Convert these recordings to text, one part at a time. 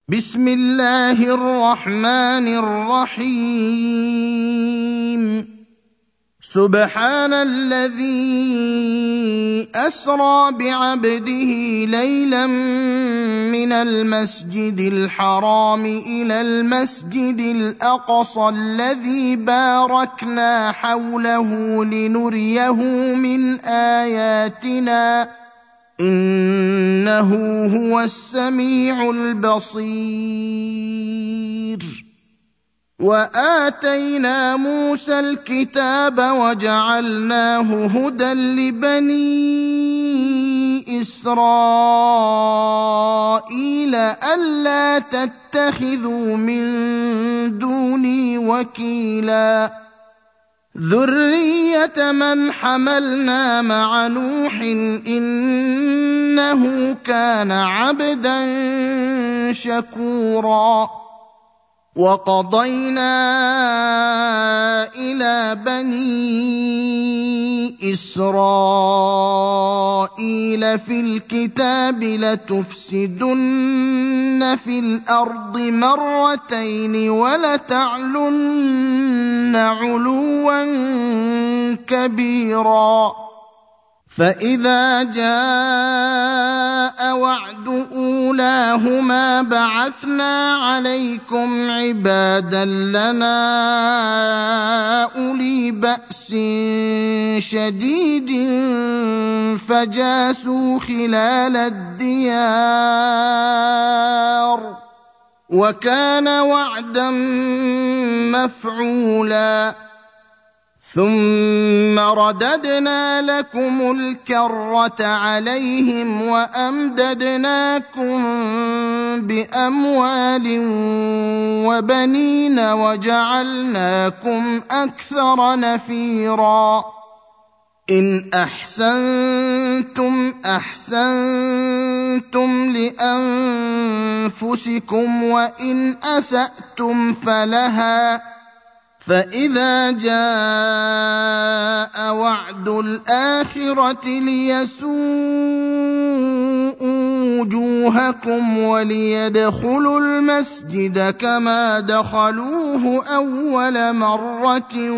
بسم الله الرحمن الرحيم. سبحان الذي أسرى بعبده ليلا من المسجد الحرام إلى المسجد الأقصى الذي باركنا حوله لنريه من آياتنا إنه هو السميع البصير. وآتينا موسى الكتاب وجعلناه هدى لبني إسرائيل ألا تتخذوا من دوني وكيلا ذرية من حملنا مع نوح إنه كان عبدا شكورا. وقضينا إلى بني إسرائيل في الكتاب لتفسدن في الأرض مرتين ولتعلن علوا كبيرا. فإذا جاء وعد أولاهما بعثنا عليكم عبادا لنا أولي بأس شديد فجاسوا خلال الديار وكان وعدا مفعولا. ثم رددنا لكم الكرة عليهم وأمددناكم بأموال وبنين وجعلناكم أكثر نفيرا. إن أحسنتم أحسنتم لأنفسكم وإن أسأتم فلها. فإذا جاء وعد الآخرة ليسوءوا وجوهكم وليدخلوا المسجد كما دخلوه أول مرة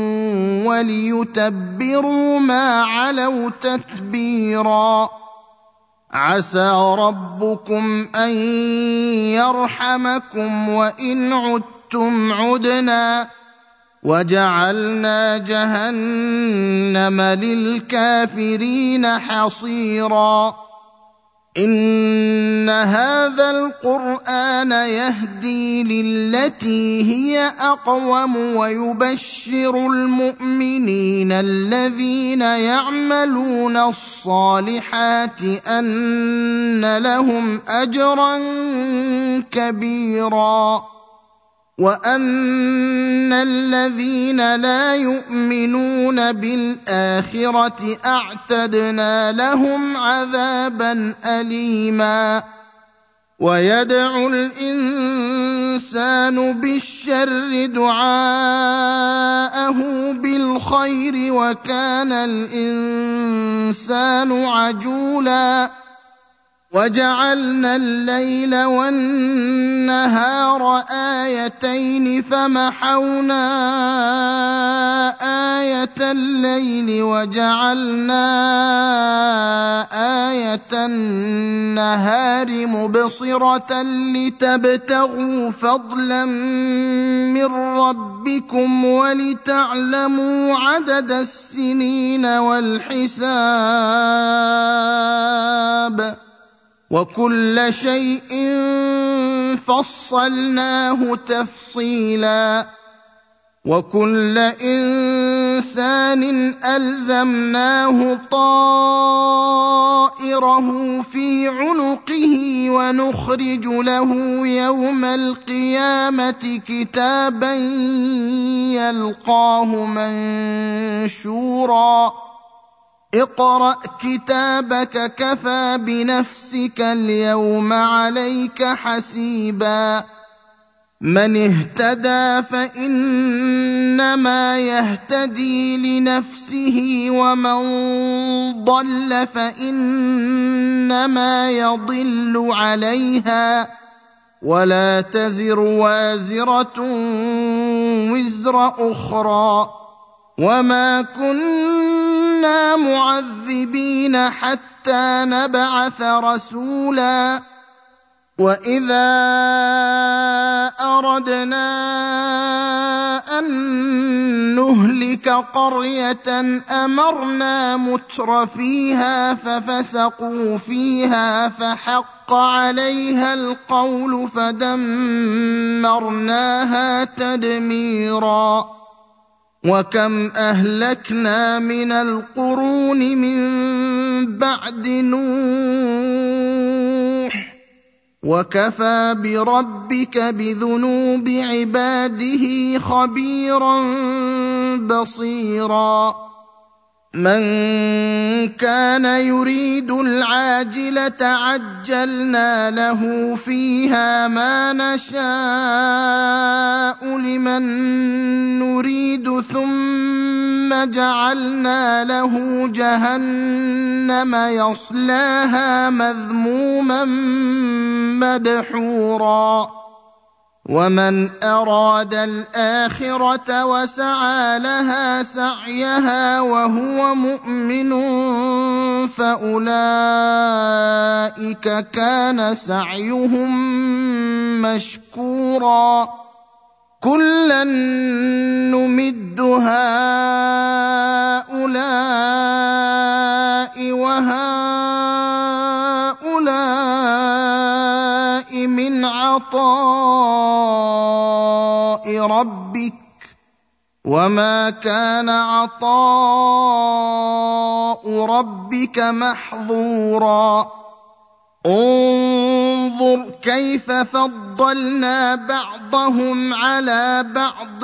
وليتبروا ما علوا تتبيرا. عسى ربكم أن يرحمكم وإن عدتم عدنا وجعلنا جهنم للكافرين حصيرا. إن هذا القرآن يهدي للتي هي أقوم ويبشر المؤمنين الذين يعملون الصالحات أن لهم أجرا كبيرا وأن الذين لا يؤمنون بالآخرة أعتدنا لهم عذابا أليما. ويدعو الإنسان بالشر دعاءه بالخير وكان الإنسان عجولا. وجعلنا الليل والنهار آيتين فمحونا آية الليل وجعلنا آية النهار مبصرة لتبتغوا فضلا من ربكم ولتعلموا عدد السنين والحساب وكل شيء فصلناه تفصيلا. وكل إنسان ألزمناه طائره في عنقه ونخرج له يوم القيامة كتابا يلقاه منشورا. اقرأ كتابك كفى بنفسك اليوم عليك حسيبا. من اهتدى فإنما يهتدي لنفسه ومن ضل فإنما يضل عليها ولا تزر وازرة وزر أخرى، وما كنا معذبين حتى نبعث رسولا. وإذا أردنا أن نهلك قرية أمرنا مترفيها ففسقوا فيها فحق عليها القول فدمرناها تدميرا. وكم أهلكنا من القرون من بعد نوح، وكفى بربك بذنوب عباده خبيرا بصيرا. من كان يريد العاجلة عجلنا له فيها ما نشاء لمن نريد ثم جعلنا له جهنم يصلاها مذموما مدحورا. ومن أراد الآخرة وسعى لها سعيها وهو مؤمن فأولئك كان سعيهم مشكورا. كلا نمد هؤلاء وهؤلاء من عطاء ربك، وما كان عطاء ربك محظورا. انظر كيف فضلنا بعضهم على بعض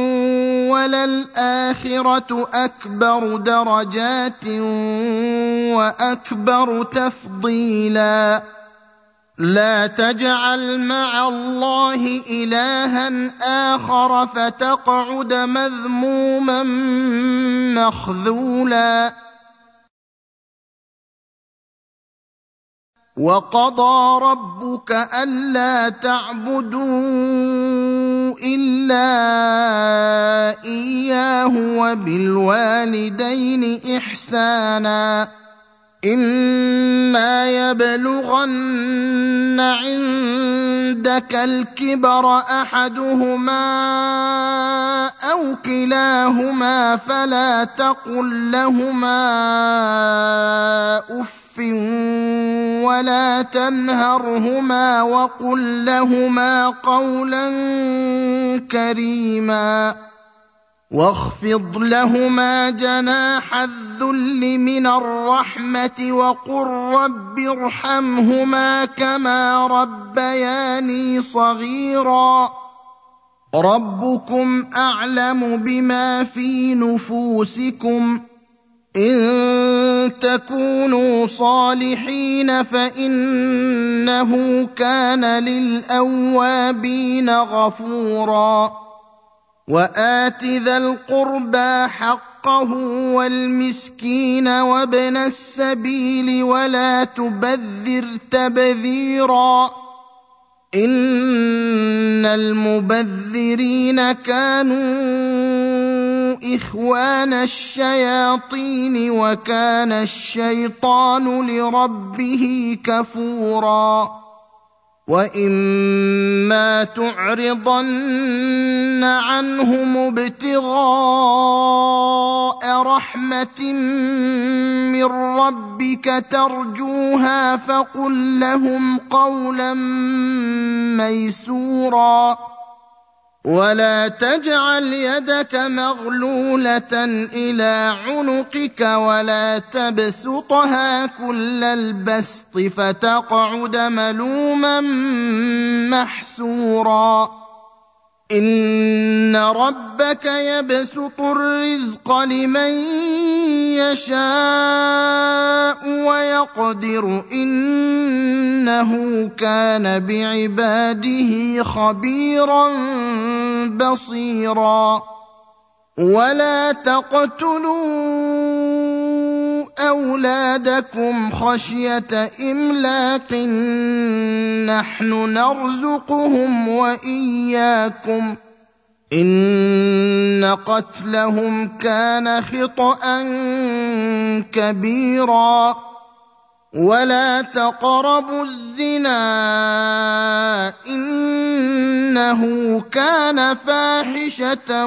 وللآخرة أكبر درجات وأكبر تفضيلا. لا تجعل مع الله إلها آخر فتقعد مذموما مخذولا. وقضى ربك ألا تعبدوا إلا إياه وبالوالدين إحسانا. إما يبلغن عندك الكبر أحدهما أو كلاهما فلا تقل لهما أف ولا تنهرهما وقل لهما قولا كريما. واخفض لهما جناح الذل من الرحمة وقل رب ارحمهما كما ربياني صغيرا. ربكم أعلم بما في نفوسكم، إن تكونوا صالحين فإنه كان للأوابين غفورا. وآت ذا القربى حقه والمسكين وابن السبيل ولا تبذر تبذيرا، إن المبذرين كانوا إخوان الشياطين وكان الشيطان لربه كفورا. وإما تعرضن عنهم ابتغاء رحمة من ربك ترجوها فقل لهم قولا ميسورا. ولا تجعل يدك مغلولة إلى عنقك ولا تبسطها كل البسط فتقعد ملوما محسورا. إن ربك يبسط الرزق لمن يشاء ويقدر إنه كان بعباده خبيرا بصيرا. ولا تقتلوا أولادكم خشية إملاق، نحن نرزقهم وإياكم إن قتلهم كان خطأ كبيرا ولا تقربوا الزنا إنه كان فاحشة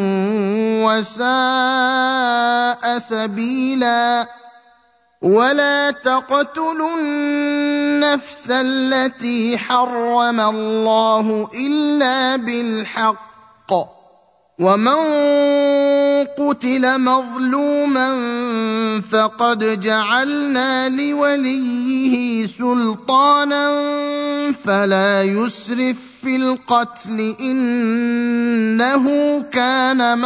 وساء سبيلا ولا تقتلوا النفس التي حرم الله إلا بالحق ومن قتل مظلوما فقد جعلنا لوليه سلطانا فلا يسرف في القتل إنه كان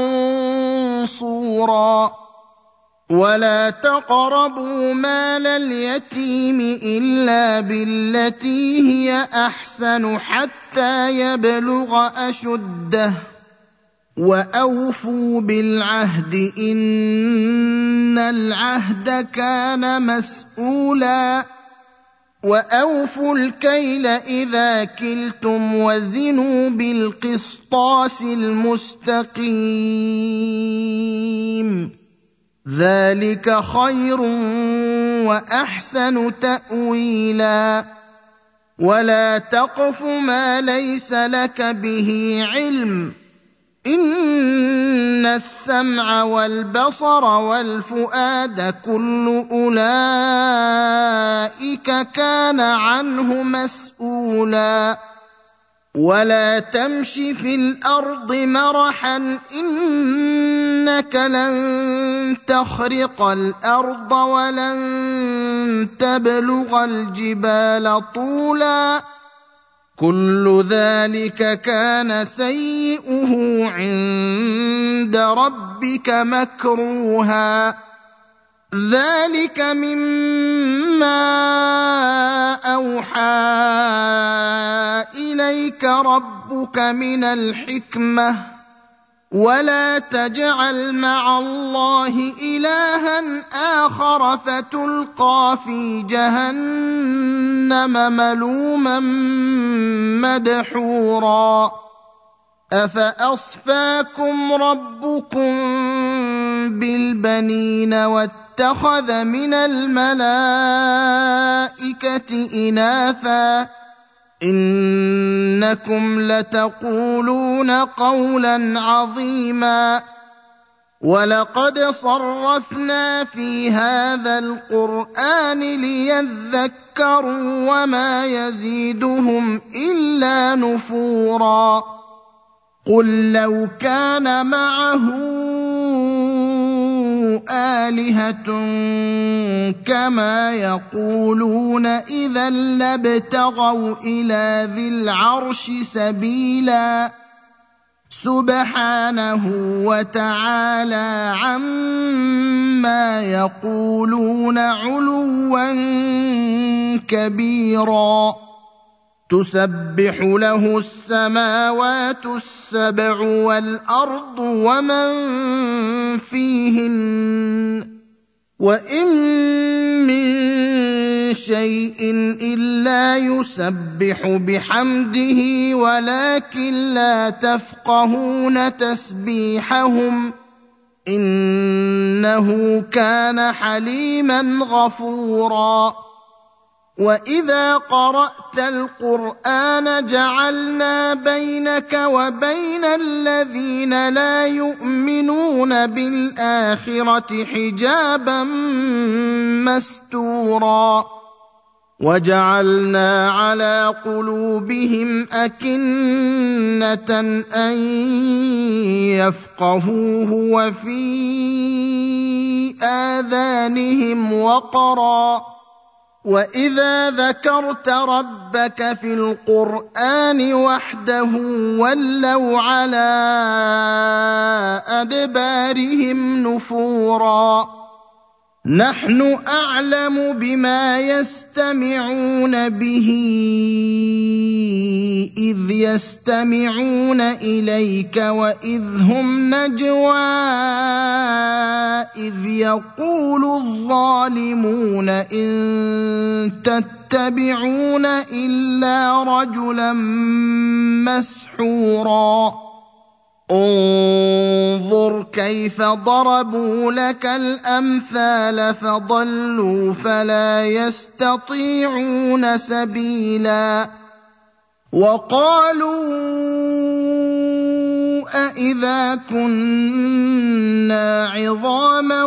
منصورا ولا تقربوا مال اليتيم إلا بالتي هي أحسن حتى يبلغ أشده وأوفوا بالعهد إن العهد كان مسؤولا وأوفوا الكيل إذا كلتم وزنوا بالقسطاس المستقيم ذلك خير وأحسن تأويلا ولا تقف ما ليس لك به علم إن السمع والبصر والفؤاد كل أولئك كان عنه مسؤولا ولا تمش في الأرض مرحا إنك لن تخرق الأرض ولن تبلغ الجبال طولا كل ذلك كان سيئه عند ربك مكروها ذلك مما أوحى إليك ربك من الحكمة ولا تجعل مع الله إلها آخر فتلقى في جهنم ملوما مدحورا أفأصفاكم ربكم بالبنين واتخذ من الملائكة إناثا إنكم لتقولون قولا عظيما ولقد صرفنا في هذا القرآن ليذكروا وما يزيدهم إلا نفورا قل لو كان معه آلهة كما يقولون إذا لابتغوا إلى ذي العرش سبيلا سبحانه وتعالى عما يقولون علوا كبيرا تسبح له السماوات السبع والأرض ومن فيهن وإن من شيء إلا يسبح بحمده ولكن لا تفقهون تسبيحهم إنه كان حليما غفورا وإذا قرأت القرآن جعلنا بينك وبين الذين لا يؤمنون بالآخرة حجابا مستورا وجعلنا على قلوبهم أكنة أن يفقهوه وفي آذانهم وقرا وإذا ذكرت ربك في القرآن وحده ولوا على أدبارهم نفورا نحن أعلم بما يستمعون به إذ يستمعون إليك وإذ هم نجوى إذ يقول الظالمون إن يتبعون إلا رجلا مسحورا انظر كيف ضربوا لك الأمثال فضلوا فلا يستطيعون سبيلا وقالوا أإذا كنا عظاما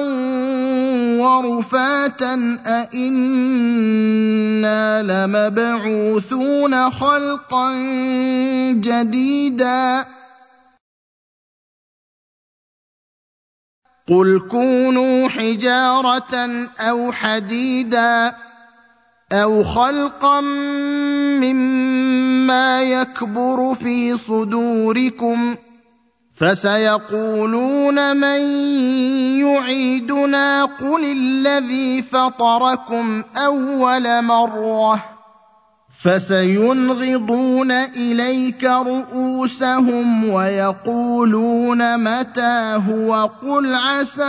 ورفاتا أإنا لمبعوثون خلقا جديدا قل كونوا حجارة أو حديدا أو خلقا مما يكبر في صدوركم فسيقولون من يعيدنا قل الذي فطركم أول مرة فسينغضون إليك رؤوسهم ويقولون متى هو قل عسى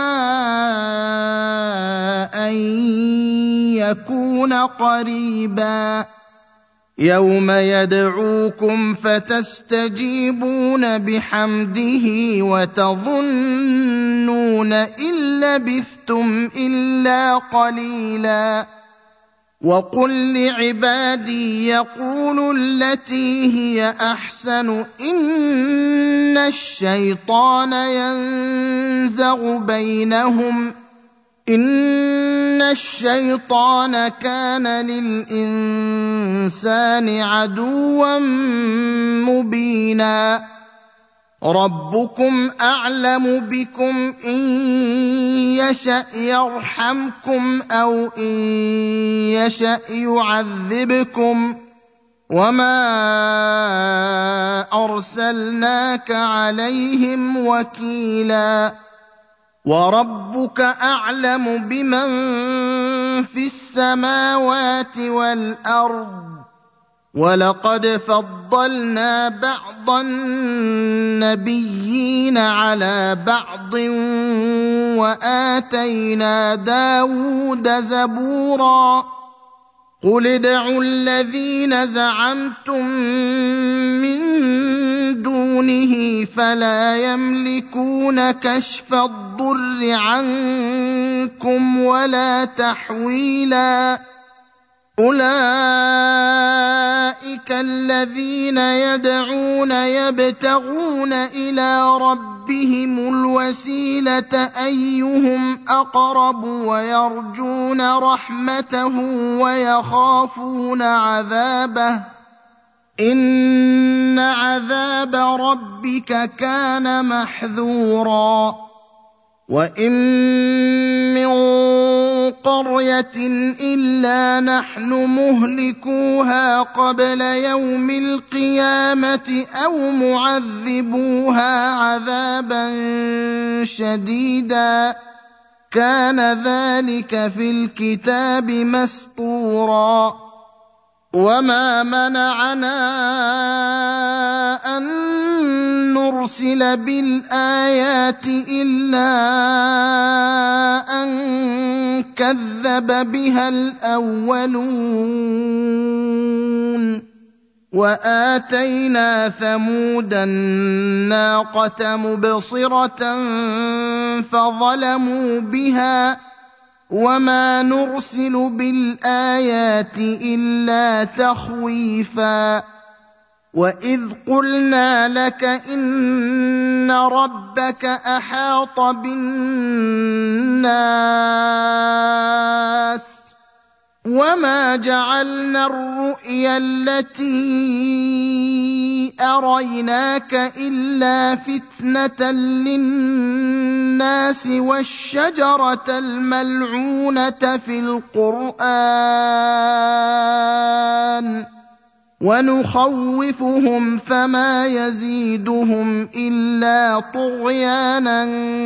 أن يكون قريبا يوم يدعوكم فتستجيبون بحمده وتظنون إن لبثتم إلا قليلا وقل لعبادي يقولوا التي هي أحسن إن الشيطان ينزغ بينهم إن الشيطان كان للإنسان عدوا مبينا ربكم أعلم بكم إن يشأ يرحمكم أو إن يشأ يعذبكم وما أرسلناك عليهم وكيلا وربك أعلم بمن في السماوات والأرض ولقد فضلنا بعض النبيين على بعض وآتينا داود زبورا قل ادعوا الذين زعمتم من دونه فلا يملكون كشف الضر عنكم ولا تحويلا أولئك الذين يدعون يبتغون إلى ربهم الوسيلة أيهم أقرب ويرجون رحمته ويخافون عذابه إن عذاب ربك كان محذورا وإن من قرية إلا نحن مهلكوها قبل يوم القيامة أو معذبوها عذابا شديدا كان ذلك في الكتاب مسطورا وما منعنا أن نرسل بالآيات إلا أن كذب بها الأولون وآتينا ثمود الناقة مبصرة فظلموا بها وما نرسل بالآيات إلا تخويفا وإذ قلنا لك إن ربك أحاط بالناس وما جعلنا الرؤيا التي أريناك إلا فتنة للناس والشجرة الملعونة في القرآن ونخوفهم فما يزيدهم إلا طغيانا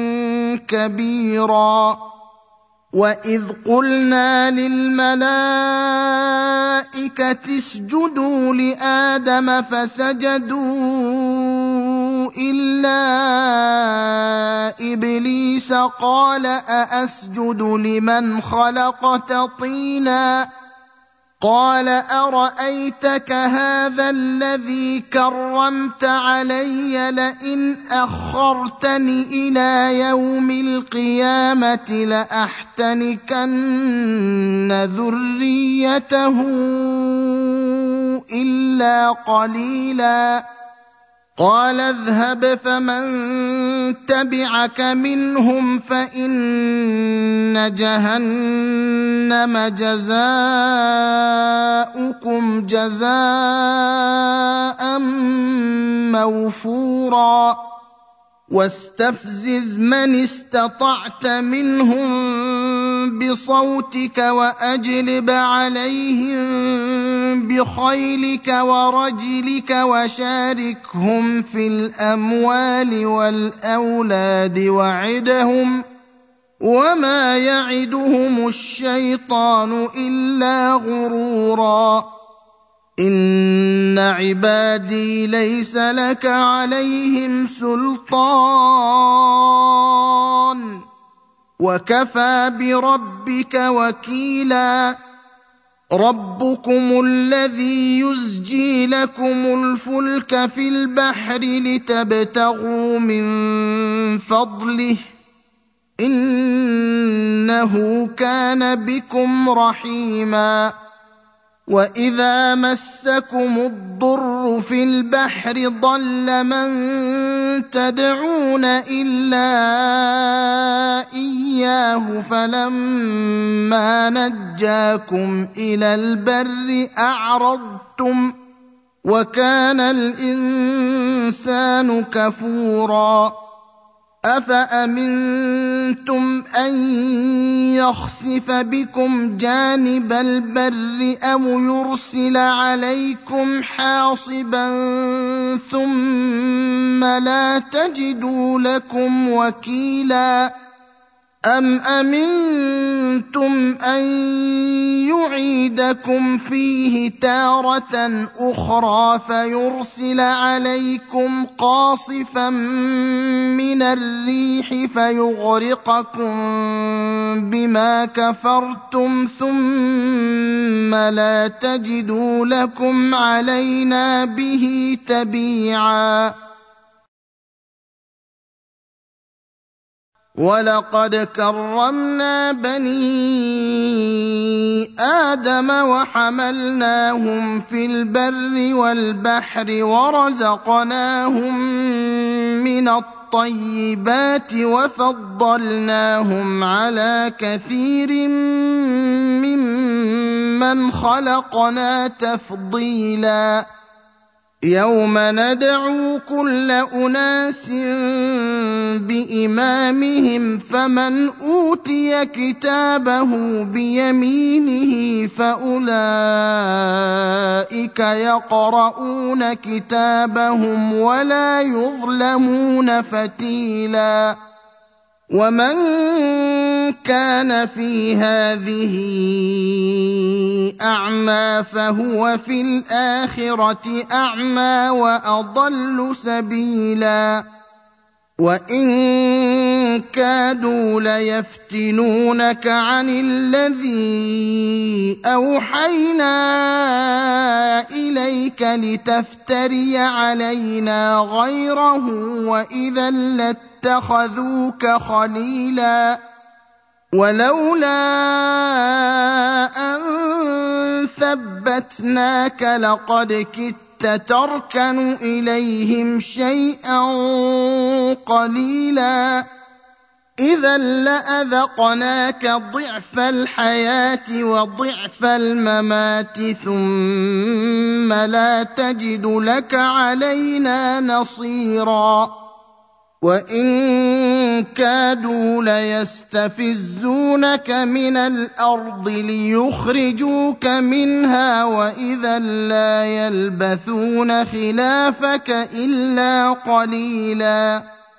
كبيرا وإذ قلنا للملائكة اسجدوا لآدم فسجدوا إلا إبليس قال أأسجد لمن خلقت طينا قال أرأيتك هذا الذي كرمت علي لئن أخرتني إلى يوم القيامة لأحتنكن ذريته إلا قليلا قال اذهب فمن تبعك منهم فإن جهنم جزاؤكم جزاء موفورا واستفزز من استطعت منهم بصوتك وأجلب عليهم بخيلك ورجلك وشاركهم في الأموال والأولاد وعدهم وما يعدهم الشيطان إلا غرورا إن عبادي ليس لك عليهم سلطان وكفى بربك وكيلا ربكم الذي يزجي لكم الفلك في البحر لتبتغوا من فضله إنه كان بكم رحيما وإذا مسكم الضر في البحر ضل من تدعون إلا إياه فلما نجاكم إلى البر أعرضتم وكان الإنسان كفورا أفأمنتم أن يخسف بكم جانب البر أو يرسل عليكم حاصبا ثم لا تجدوا لكم وكيلا أم أمنتم أن يعيدكم فيه تارة أخرى فيرسل عليكم قاصفا من الريح فيغرقكم بما كفرتم ثم لا تجدوا لكم علينا به تبيعا ولقد كرمنا بني آدم وحملناهم في البر والبحر ورزقناهم من الطيبات وفضلناهم على كثير ممن خلقنا تفضيلا يوم ندعو كل أناس بإمامهم فمن أوتي كتابه بيمينه فأولئك يقرؤون كتابهم ولا يظلمون فتيلا ومن كان في هذه أعمى فهو في الآخرة أعمى وأضل سبيلا وإن كادوا ليفتنونك عن الذي أوحينا إليك لتفتري علينا غيره وإذا لاتخذوك خليلا ولولا أن ثبتناك لقد كدت تركن إليهم شيئا قليلا إذا لأذقناك ضعف الحياة وضعف الممات ثم لا تجد لك علينا نصيرا وإن كادوا ليستفزونك من الأرض ليخرجوك منها وإذا لا يلبثون خلافك إلا قليلا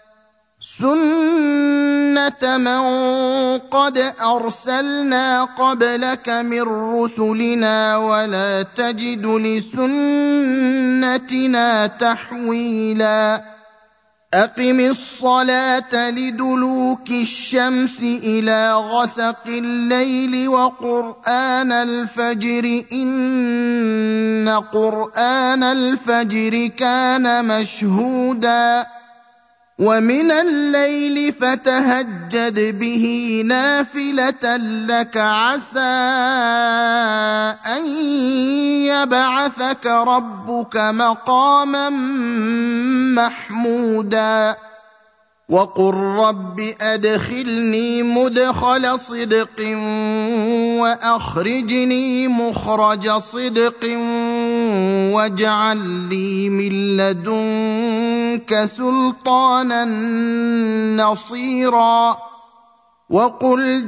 سنة من قد أرسلنا قبلك من رسلنا ولا تجد لسنتنا تحويلا أقم الصلاة لدلوك الشمس إلى غسق الليل وقرآن الفجر إن قرآن الفجر كان مشهودا ومن الليل فتهجد به نافلة لك عسى أن يبعثك ربك مقاما محمودا وقل رب أدخلني مدخل صدق وأخرجني مخرج صدق واجعل لي من لدنك سلطانا نصيرا وقل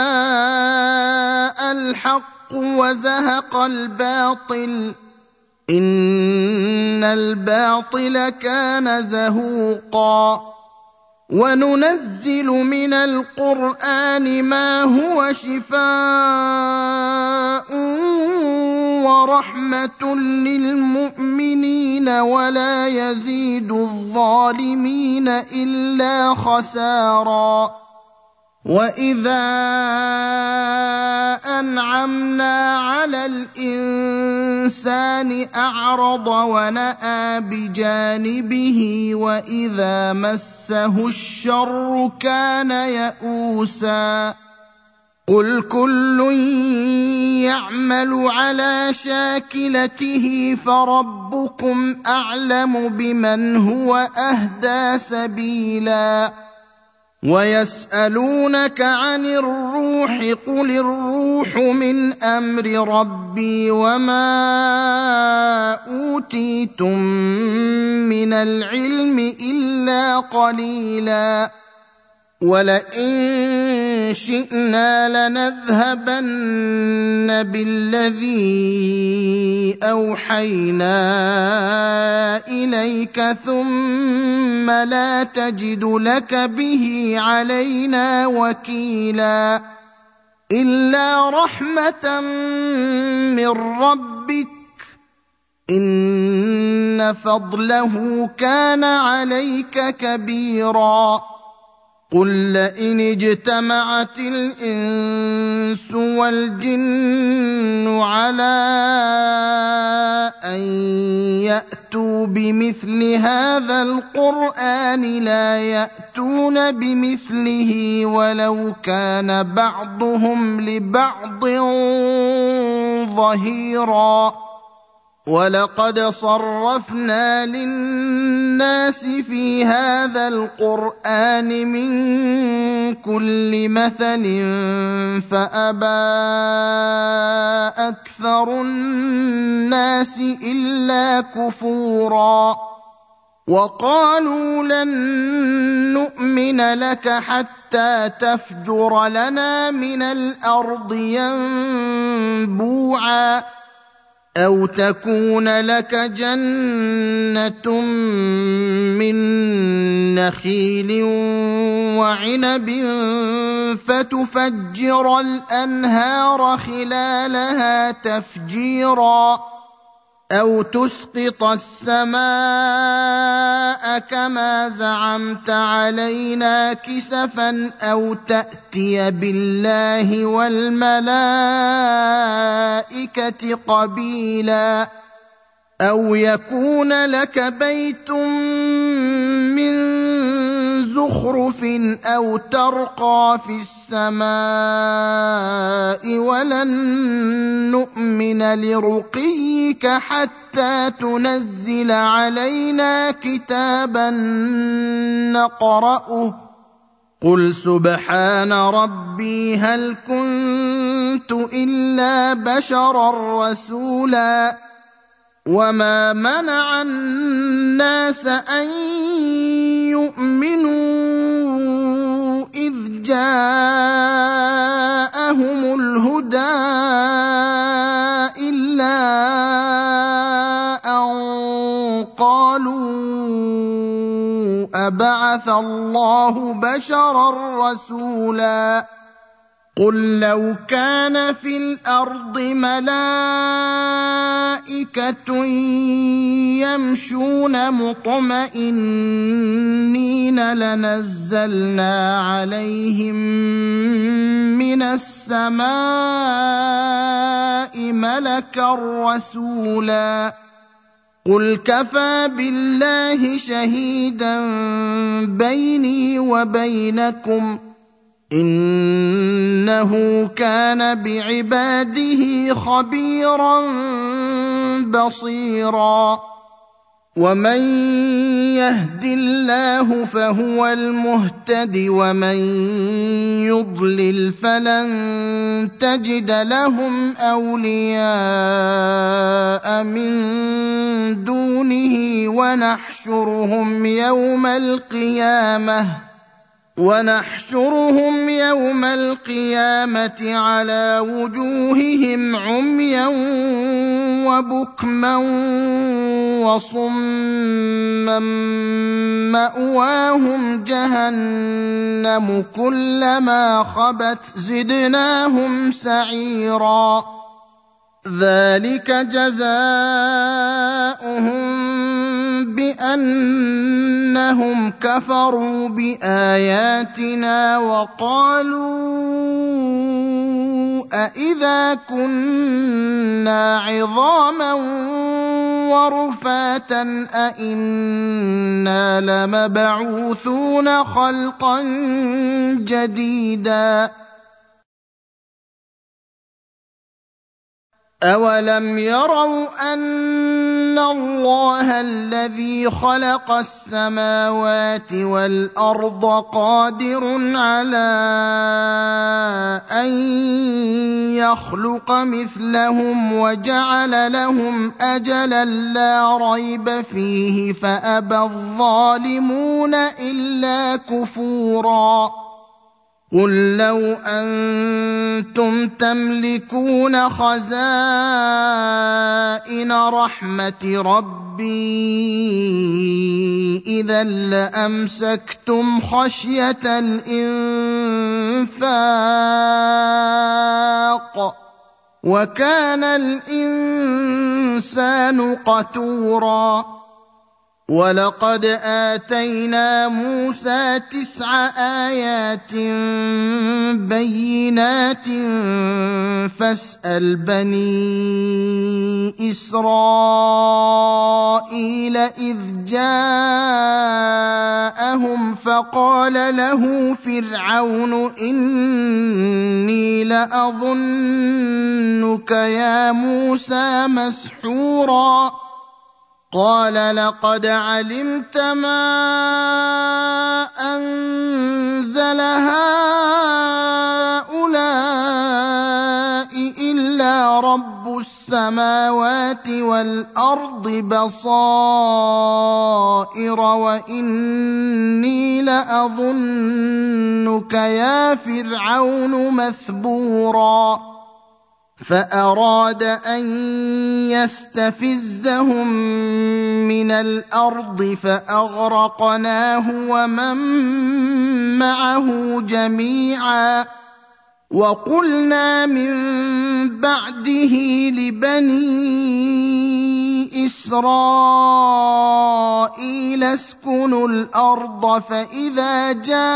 جاء الحق وزهق الباطل إن الباطل كان زهوقا وننزل من القرآن ما هو شفاء ورحمة للمؤمنين ولا يزيد الظالمين إلا خسارا وإذا أنعمنا على الإنسان أعرض ونأى بجانبه وإذا مسه الشر كان يئوسا قل كل يعمل على شاكلته فربكم أعلم بمن هو أهدى سبيلا ويسألونك عن الروح قل الروح من أمر ربي وما أوتيتم من العلم إلا قليلا ولئن شئنا لنذهبن بالذي أوحينا إليك ثم لا تجد لك به علينا وكيلا إلا رحمة من ربك إن فضله كان عليك كبيرا قل لئن اجتمعت الإنس والجن على أن يأتوا بمثل هذا القرآن لا يأتون بمثله ولو كان بعضهم لبعض ظهيرا ولقد صرفنا للناس في هذا القرآن من كل مثل فأبى أكثر الناس إلا كفورا وقالوا لن نؤمن لك حتى تفجر لنا من الأرض ينبوعا أو تكون لك جنة من نخيل وعنب فتفجر الأنهار خلالها تفجيرا أو تسقط السماء كما زعمت علينا كسفا أو تأتي بالله والملائكة قبيلا أو يكون لك بيت من زخرف أو ترقى في السماء ولن نؤمن لرقيك حتى تنزل علينا كتابا نقرأه قل سبحان ربي هل كنت إلا بشرا رسولا وما منع الناس أن يؤمنوا إذ جاءهم الهدى إلا أن قالوا أبعث الله بشرا رسولا قل لو كان في الارض ملائكه يمشون مطمئنين لنزلنا عليهم من السماء ملكا رسولا قل كفى بالله شهيدا بيني وبينكم إنه كان بعباده خبيرا بصيرا ومن يهد الله فهو المهتد ومن يضلل فلن تجد لهم أولياء من دونه ونحشرهم يوم القيامة على وجوههم عميا وبكما وصما مأواهم جهنم كلما خبت زدناهم سعيرا ذلك جزاؤهم بأنهم كفروا بآياتنا وقالوا أإذا كنا عظاما ورفاتا أإنا لمبعوثون خلقا جديدا أولم يروا أن الله الذي خلق السماوات والأرض قادر على أن يخلق مثلهم وجعل لهم أجلا لا ريب فيه فأبى الظالمون إلا كفورا قل لو أنتم تملكون خزائن رحمة ربي إذا لأمسكتم خشية الإنفاق وكان الإنسان قتورا ولقد آتينا موسى 9 آيات بينات فاسأل بني إسرائيل إذ جاءهم فقال له فرعون إني لأظنك يا موسى مسحورا قال لقد علمت ما أنزل هؤلاء إلا رب السماوات والأرض بصائر وإني لأظنك يا فرعون مثبورا فأراد أن يستفزهم من الأرض فأغرقناه ومن معه جميعا وقلنا من بعده لبني إسرائيل اسكنوا الأرض فإذا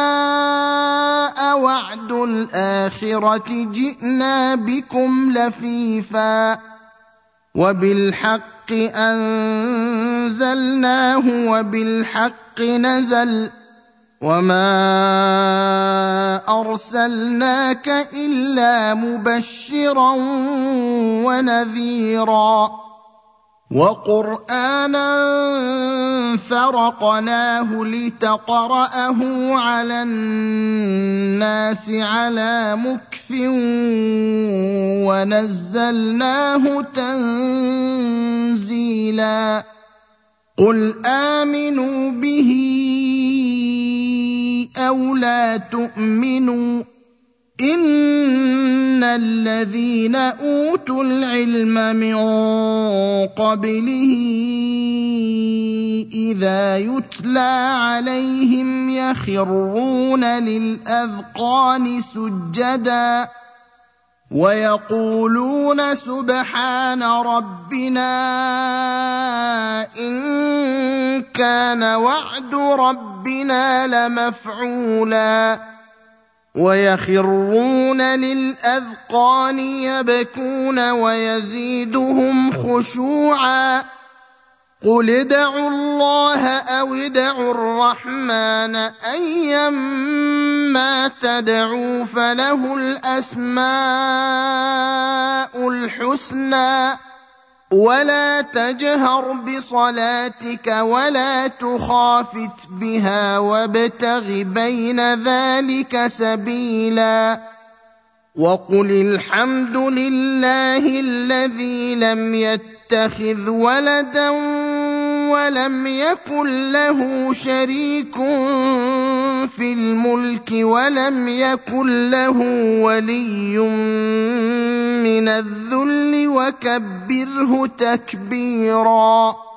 جاء وعد الآخرة جئنا بكم لفيفا وبالحق أنزلناه وبالحق نزل وما أرسلناك إلا مبشرا ونذيرا وقرآنا فرقناه لتقرأه على الناس على مكث ونزلناه تنزيلا قل آمنوا به أو لا تؤمنوا إن الذين أوتوا العلم من قبله إذا يتلى عليهم يخرون للأذقان سجدا ويقولون سبحان ربنا إن كان وعد ربنا لمفعولا ويخرون للأذقان يبكون ويزيدهم خشوعا قل ادعوا الله أو ادعوا الرحمن أيما تدعوا فله الأسماء الحسنى ولا تجهر بصلاتك ولا تخافت بها وابتغ بين ذلك سبيلا وقل الحمد لله الذي لم يتخذ ولدا ولم يكن له شريك في الملك ولم يكن له ولي من الذل وكبره تكبيرا